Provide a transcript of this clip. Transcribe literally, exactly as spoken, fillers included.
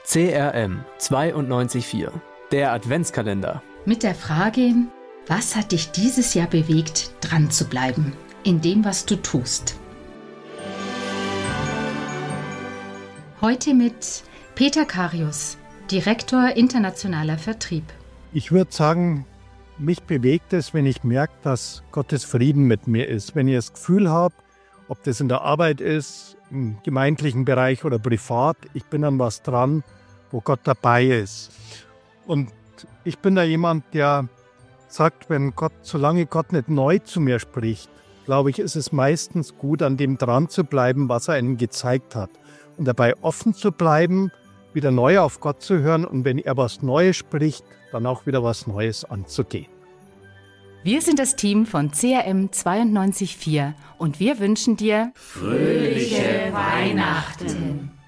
C R M zweiundneunzig Komma vier, der Adventskalender. Mit der Frage, was hat dich dieses Jahr bewegt, dran zu bleiben, in dem, was du tust? Heute mit Peter Karius, Direktor Internationaler Vertrieb. Ich würde sagen, mich bewegt es, wenn ich merke, dass Gottes Frieden mit mir ist. Wenn ich das Gefühl habe, ob das in der Arbeit ist, im gemeindlichen Bereich oder privat, ich bin an was dran, wo Gott dabei ist. Und ich bin da jemand, der sagt, wenn Gott, solange Gott nicht neu zu mir spricht, glaube ich, ist es meistens gut, an dem dran zu bleiben, was er einem gezeigt hat. Und dabei offen zu bleiben, wieder neu auf Gott zu hören und wenn er was Neues spricht, dann auch wieder was Neues anzugehen. Wir sind das Team von C R M zweiundneunzig Komma vier und wir wünschen dir fröhliche Weihnachten.